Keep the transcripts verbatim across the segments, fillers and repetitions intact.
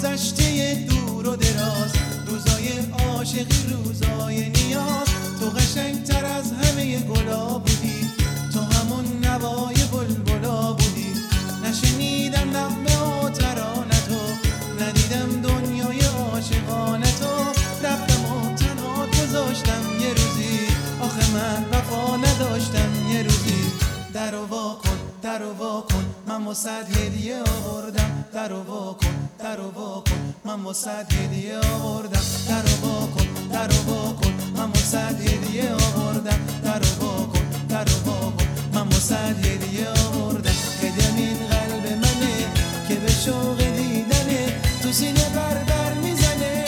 گذشته دور و دراز، روزای عاشقی، روزای نیاز. تو قشنگتر از همه گلا بودی، تو همون نوای بلبلا بودی. نشنیدم نغمه و ترانتو، ندیدم دنیای عاشقانتو. رفتم و تنها گذاشتم یه روزی، آخه من وفا نداشتم یه روزی. درو وا کن، درو وا کن، من واسد هدیه آوردم. درو وا کن، درو وا کن، من واسد هدیه آوردم. درو وا کن، درو وا کن، من واسد هدیه آوردم. درو وا کن، درو وا کن، من واسد هدیه آوردم. هدیه‌م این قلب منه که به شوق دیدنه تو سینه بر بر میزنه.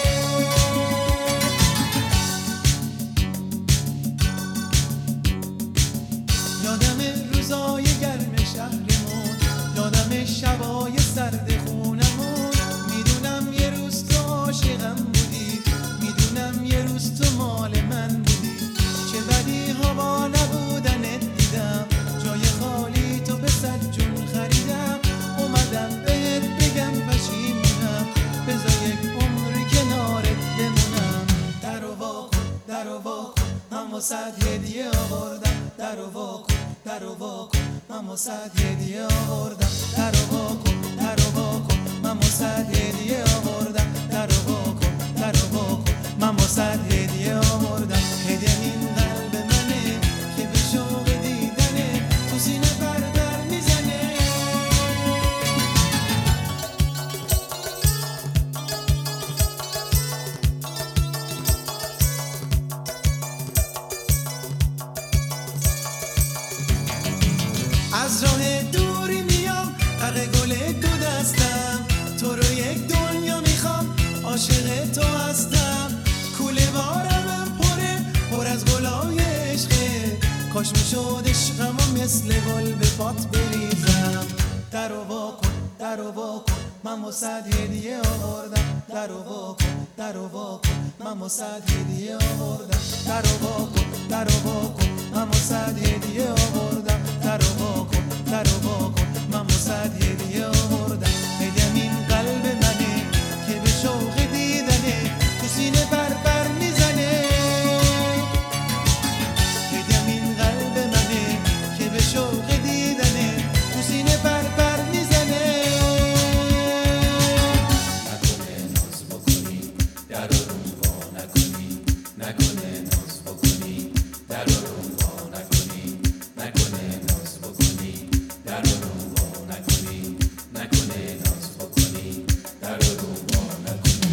یادم روزای گرم شهرمون، یادم شبای سرد خونمون. میدونم یه روز تو عاشقم بودی، میدونم یه روز تو مال من بودی. چه بدی هوا نبودنت دیدم، جای خالی تو به صد جون خریدم. اومدم بهت بگم پشیمونم، بذار یک عمر کنارت بمونم. درو وا کن، درو وا کن، من واسد هدیه آوردم. درو وا کن، درو وا کن، من واسد هدیه آوردم. درو وا کن، درو وا کن، من واسد هدیه آوردم. درو وا کن، درو وا کن، من واسد هدیه آوردم. هدیه‌م این قلب منه که به شوق دیدنه تو سینه بر بر میزنه. از راه دوری میام، حق گل دو دستم. تو رو یک دنیا میخوام، عاشق تو هستم. کوله بارمم پره، پر از گلای عشقه. کاش میشد عشقمو مثل گل به پات بریزم. درو وا کن، درو وا کن، من واسد هدیه آوردم. درو وا کن، درو وا کن، من واسد هدیه آوردم. درو وا کن، درو وا کن، من واسد هدیه آوردم. درو وا کن، درو وا کن، من واسد هدیه آوردم. هدیه‌م این قلب منه که به شوق دیدنه تو سینه بر بر میزنه. هدیه‌م این قلب منه که به شوق دیدنه تو سینه بر بر میزنه. نکنه ناز بکنی، در رو وا نکنی. نکنه ناز بکنی، در رو وا نکنی. نکنه ناز بکنی، در رو وا نکنی. نکنه ناز بکنی، در رو وا نکنی.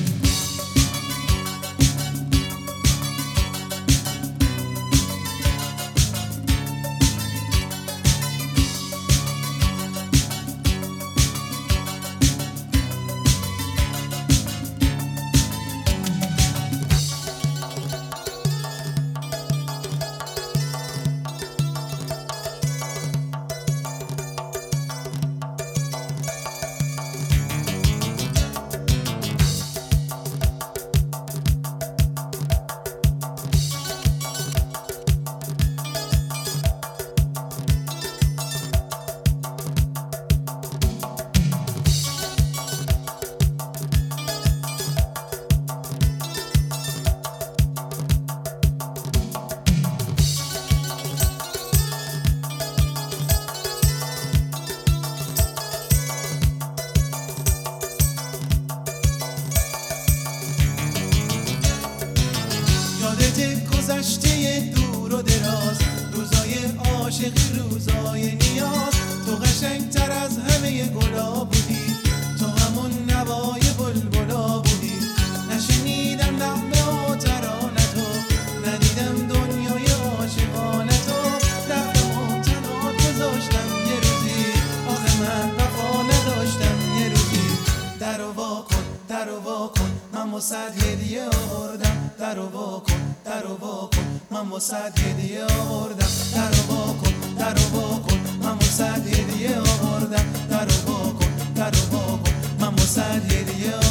گذشته دور و دراز، روزای عاشقی، روزای نیاز. تو قشنگتر از همه گلا بودی، تو همون نوای بلبلا بودی. نشنیدم نغمه و ترانتو، ندیدم دنیای عاشقانتو. رفتم و تنها گذاشتم یه روزی، آخه من وفا نداشتم یه روزی. درو وا کن، درو وا کن، من واسد هدیه آوردم. درو وا کن، درو وا کن، من واسد هدیه آوردم. درو وا کن، درو وا کن، من واسد هدیه آوردم. درو وا کن، درو وا کن، من واسد هدیه